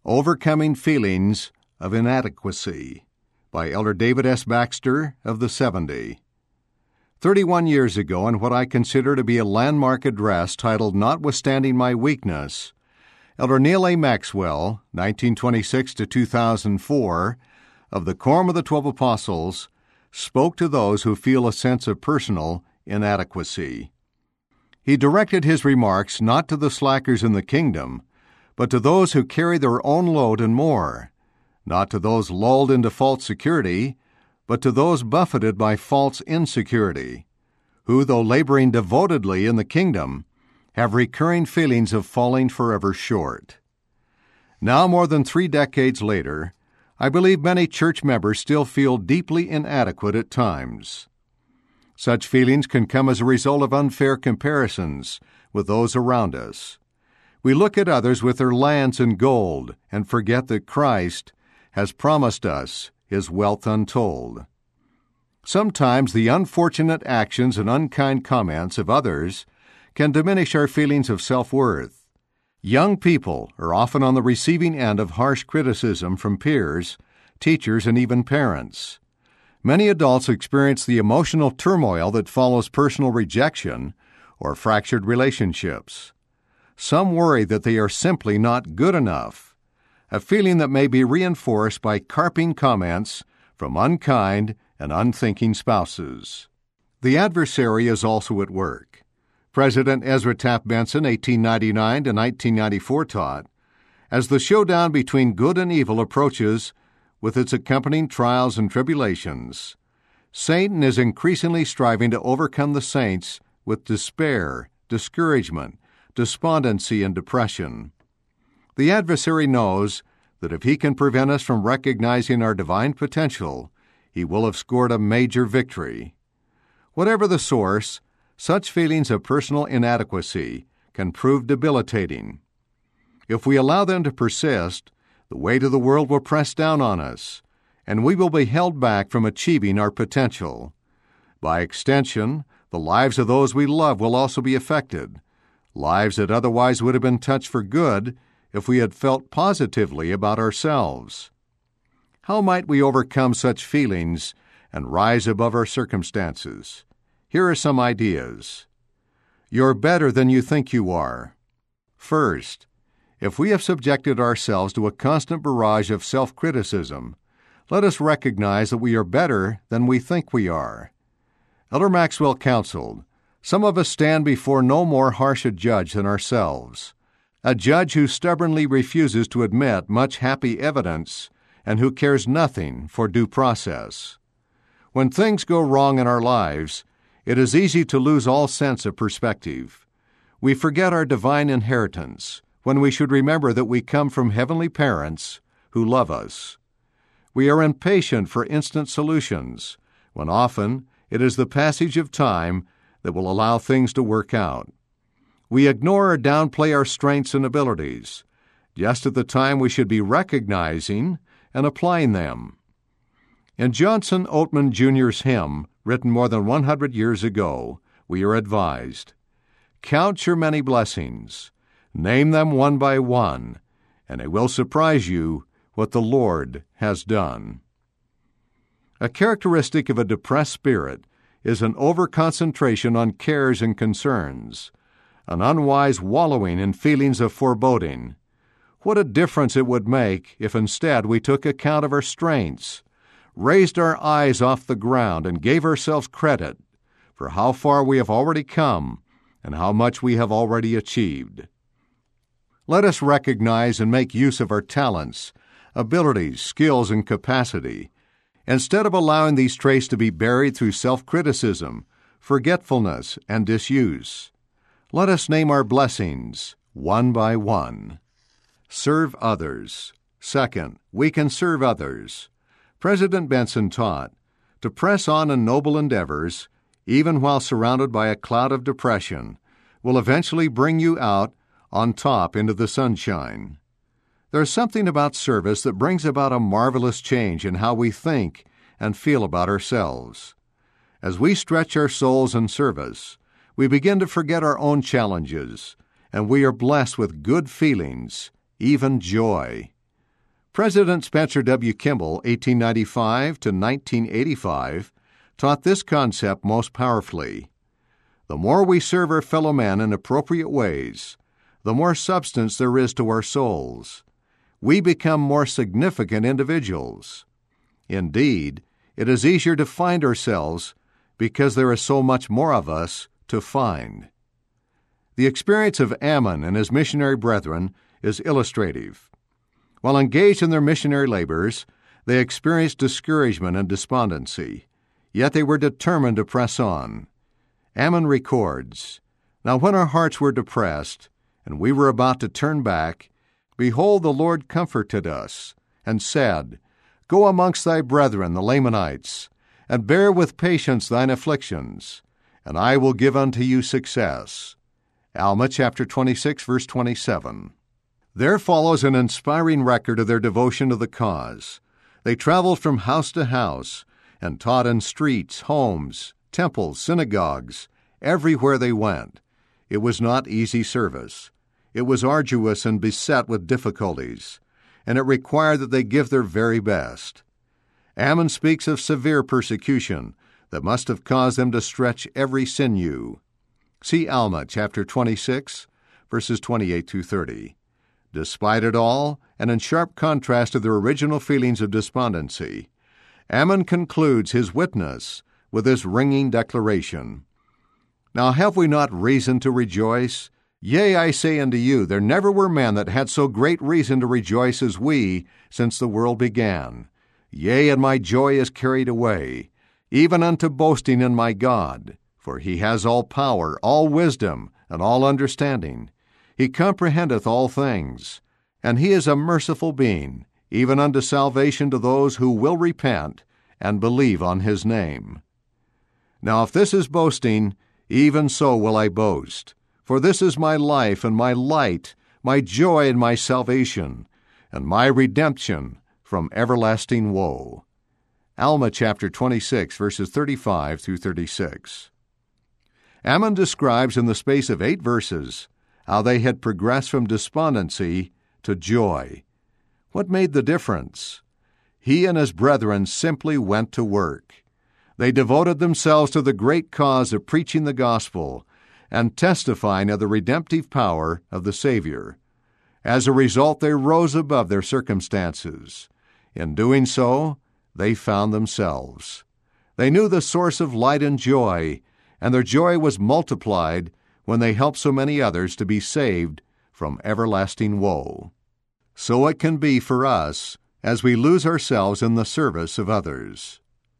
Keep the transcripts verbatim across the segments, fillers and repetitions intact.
Overcoming Feelings of Inadequacy by Elder David S. Baxter of the seventy. Thirty-one years ago, in what I consider to be a landmark address titled Notwithstanding My Weakness, Elder Neal A. Maxwell, nineteen twenty-six to two thousand four, of the Quorum of the Twelve Apostles, spoke to those who feel a sense of personal inadequacy. He directed his remarks not to the slackers in the kingdom, but to those who carry their own load and more, not to those lulled into false security, but to those buffeted by false insecurity, who, though laboring devotedly in the kingdom, have recurring feelings of falling forever short. Now, more than three decades later, I believe many church members still feel deeply inadequate at times. Such feelings can come as a result of unfair comparisons with those around us. We look at others with their lands and gold and forget that Christ has promised us His wealth untold. Sometimes the unfortunate actions and unkind comments of others can diminish our feelings of self-worth. Young people are often on the receiving end of harsh criticism from peers, teachers, and even parents. Many adults experience the emotional turmoil that follows personal rejection or fractured relationships. Some worry that they are simply not good enough, a feeling that may be reinforced by carping comments from unkind and unthinking spouses. The adversary is also at work. President Ezra Taft Benson, eighteen ninety-nine to nineteen ninety-four, taught, as the showdown between good and evil approaches with its accompanying trials and tribulations, Satan is increasingly striving to overcome the saints with despair, discouragement, despondency, and depression. The adversary knows that if he can prevent us from recognizing our divine potential, he will have scored a major victory. Whatever the source, such feelings of personal inadequacy can prove debilitating. If we allow them to persist, the weight of the world will press down on us, and we will be held back from achieving our potential. By extension, the lives of those we love will also be affected, lives that otherwise would have been touched for good if we had felt positively about ourselves. How might we overcome such feelings and rise above our circumstances? Here are some ideas. You're better than you think you are. First, if we have subjected ourselves to a constant barrage of self-criticism, let us recognize that we are better than we think we are. Elder Maxwell counseled, some of us stand before no more harsh a judge than ourselves, a judge who stubbornly refuses to admit much happy evidence and who cares nothing for due process. When things go wrong in our lives, it is easy to lose all sense of perspective. We forget our divine inheritance when we should remember that we come from heavenly parents who love us. We are impatient for instant solutions, when often it is the passage of time that will allow things to work out. We ignore or downplay our strengths and abilities, just at the time we should be recognizing and applying them. In Johnson Oatman Junior's hymn, written more than one hundred years ago, we are advised, count your many blessings, name them one by one, and it will surprise you what the Lord has done. A characteristic of a depressed spirit is an over-concentration on cares and concerns, an unwise wallowing in feelings of foreboding. What a difference it would make if instead we took account of our strengths, raised our eyes off the ground, and gave ourselves credit for how far we have already come and how much we have already achieved. Let us recognize and make use of our talents, abilities, skills, and capacity, instead of allowing these traits to be buried through self-criticism, forgetfulness, and disuse. Let us name our blessings one by one. Serve others. Second, we can serve others. President Benson taught, to press on in noble endeavors, even while surrounded by a cloud of depression, will eventually bring you out on top into the sunshine. There's something about service that brings about a marvelous change in how we think and feel about ourselves. As we stretch our souls in service, we begin to forget our own challenges, and we are blessed with good feelings, even joy. President Spencer W. Kimball, eighteen ninety-five to nineteen eighty-five, taught this concept most powerfully. The more we serve our fellow men in appropriate ways, the more substance there is to our souls. We become more significant individuals. Indeed, it is easier to find ourselves because there is so much more of us to find. The experience of Ammon and his missionary brethren is illustrative. While engaged in their missionary labors, they experienced discouragement and despondency, yet they were determined to press on. Ammon records, "Now when our hearts were depressed, and we were about to turn back, behold, the Lord comforted us, and said, Go amongst thy brethren, the Lamanites, and bear with patience thine afflictions, and I will give unto you success." Alma chapter twenty-six, verse twenty-seven. There follows an inspiring record of their devotion to the cause. They traveled from house to house and taught in streets, homes, temples, synagogues, everywhere they went. It was not easy service. It was arduous and beset with difficulties, and it required that they give their very best. Ammon speaks of severe persecution that must have caused them to stretch every sinew. See Alma chapter twenty-six, verses twenty-eight through thirty. Despite it all, and in sharp contrast to their original feelings of despondency, Ammon concludes his witness with this ringing declaration, "Now have we not reason to rejoice? Yea, I say unto you, there never were men that had so great reason to rejoice as we since the world began. Yea, and my joy is carried away, even unto boasting in my God. For he has all power, all wisdom, and all understanding. He comprehendeth all things, and he is a merciful being, even unto salvation to those who will repent and believe on his name. Now if this is boasting, even so will I boast. For this is my life and my light, my joy and my salvation, and my redemption from everlasting woe." Alma chapter twenty-six, verses thirty-five through thirty-six. Ammon describes in the space of eight verses how they had progressed from despondency to joy. What made the difference? He and his brethren simply went to work. They devoted themselves to the great cause of preaching the gospel and testifying of the redemptive power of the Savior. As a result, they rose above their circumstances. In doing so, they found themselves. They knew the source of light and joy, and their joy was multiplied when they helped so many others to be saved from everlasting woe. So it can be for us as we lose ourselves in the service of others.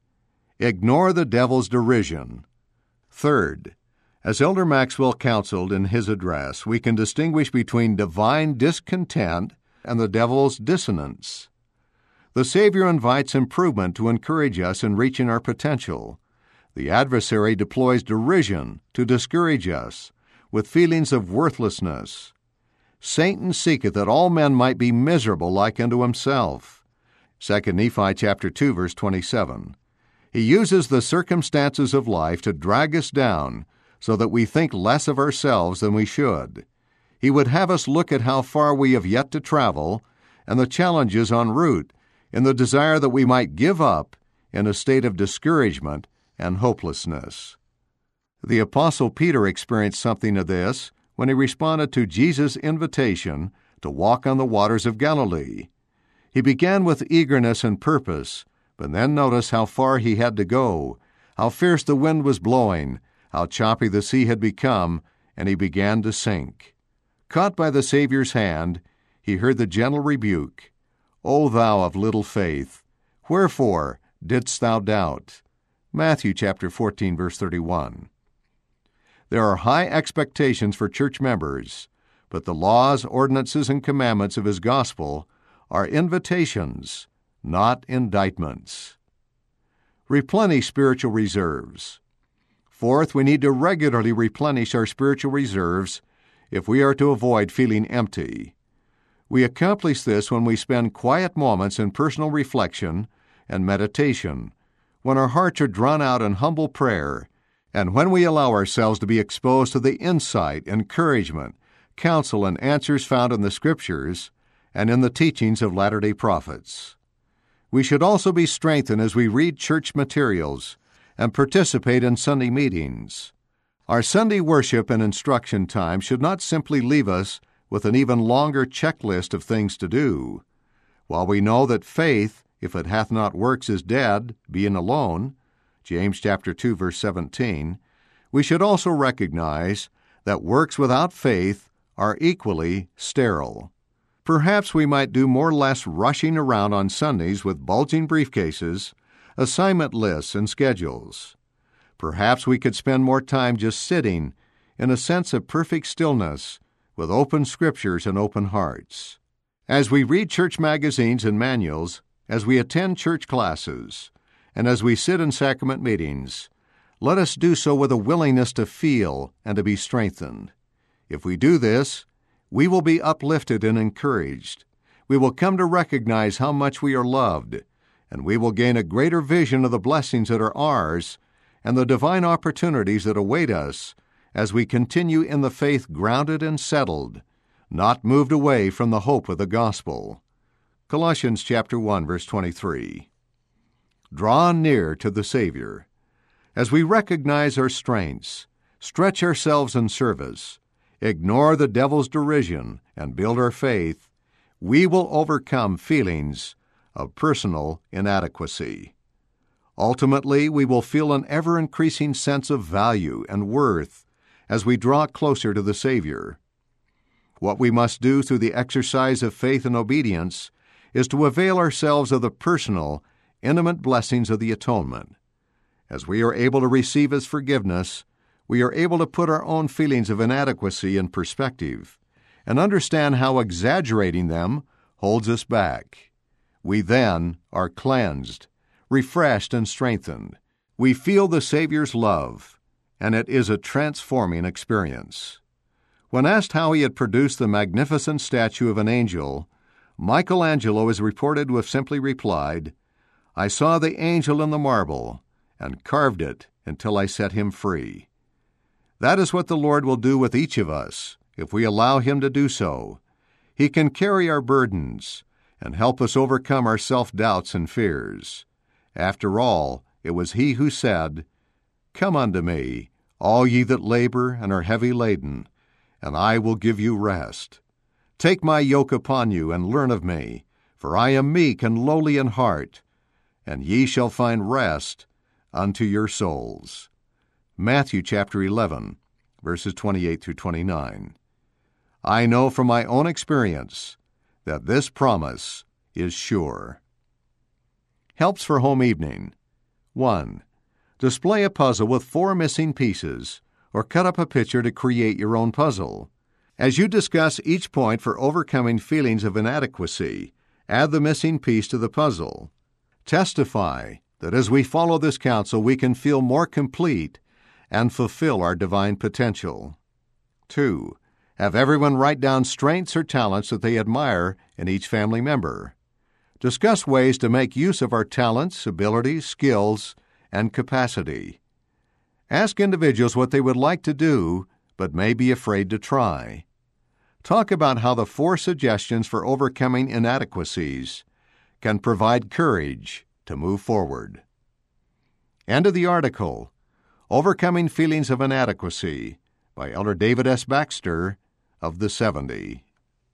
Ignore the devil's derision. Third, as Elder Maxwell counseled in his address, we can distinguish between divine discontent and the devil's dissonance. The Savior invites improvement to encourage us in reaching our potential. The adversary deploys derision to discourage us with feelings of worthlessness. Satan seeketh that all men might be miserable like unto himself. Second Nephi chapter two, verse twenty-seven. He uses the circumstances of life to drag us down so that we think less of ourselves than we should. He would have us look at how far we have yet to travel and the challenges en route in the desire that we might give up in a state of discouragement and hopelessness. The Apostle Peter experienced something of this when he responded to Jesus' invitation to walk on the waters of Galilee. He began with eagerness and purpose, but then noticed how far he had to go, how fierce the wind was blowing, how choppy the sea had become, and he began to sink. Caught by the Savior's hand, he heard the gentle rebuke, "O thou of little faith, wherefore didst thou doubt?" Matthew chapter fourteen, verse thirty-one. There are high expectations for church members, but the laws, ordinances, and commandments of his gospel are invitations, not indictments. Replenish spiritual reserves. Fourth, we need to regularly replenish our spiritual reserves if we are to avoid feeling empty. We accomplish this when we spend quiet moments in personal reflection and meditation, when our hearts are drawn out in humble prayer, and when we allow ourselves to be exposed to the insight, encouragement, counsel, and answers found in the Scriptures, and in the teachings of Latter-day Prophets. We should also be strengthened as we read church materials and participate in Sunday meetings. Our Sunday worship and instruction time should not simply leave us with an even longer checklist of things to do. While we know that faith, if it hath not works, is dead, being alone, James chapter two, verse seventeen, we should also recognize that works without faith are equally sterile. Perhaps we might do more or less rushing around on Sundays with bulging briefcases, assignment lists, and schedules. Perhaps we could spend more time just sitting in a sense of perfect stillness with open scriptures and open hearts. As we read church magazines and manuals, as we attend church classes, and as we sit in sacrament meetings, let us do so with a willingness to feel and to be strengthened. If we do this, we will be uplifted and encouraged. We will come to recognize how much we are loved, and we will gain a greater vision of the blessings that are ours and the divine opportunities that await us as we continue in the faith grounded and settled, not moved away from the hope of the gospel. Colossians chapter one, verse twenty-three. Draw near to the Savior. As we recognize our strengths, stretch ourselves in service, ignore the devil's derision, and build our faith, we will overcome feelings of personal inadequacy. Ultimately, we will feel an ever-increasing sense of value and worth as we draw closer to the Savior. What we must do through the exercise of faith and obedience is to avail ourselves of the personal, intimate blessings of the atonement. As we are able to receive His forgiveness, we are able to put our own feelings of inadequacy in perspective and understand how exaggerating them holds us back. We then are cleansed, refreshed, and strengthened. We feel the Savior's love, and it is a transforming experience. When asked how he had produced the magnificent statue of an angel, Michelangelo is reported to have simply replied, "I saw the angel in the marble and carved it until I set him free." That is what the Lord will do with each of us if we allow Him to do so. He can carry our burdens and help us overcome our self-doubts and fears. After all, it was He who said, "Come unto me, all ye that labor and are heavy laden, and I will give you rest. Take my yoke upon you and learn of me, for I am meek and lowly in heart, and ye shall find rest unto your souls." Matthew chapter eleven, verses twenty-eight through twenty-nine. I know from my own experience that this promise is sure. Helps for home evening. one. Display a puzzle with four missing pieces, or cut up a picture to create your own puzzle. As you discuss each point for overcoming feelings of inadequacy, add the missing piece to the puzzle. Testify that as we follow this counsel, we can feel more complete and fulfill our divine potential. two. Have everyone write down strengths or talents that they admire in each family member. Discuss ways to make use of our talents, abilities, skills, and capacity. Ask individuals what they would like to do but may be afraid to try. Talk about how the four suggestions for overcoming inadequacies can provide courage to move forward. End of the article, Overcoming Feelings of Inadequacy, by Elder David S. Baxter of the seventy.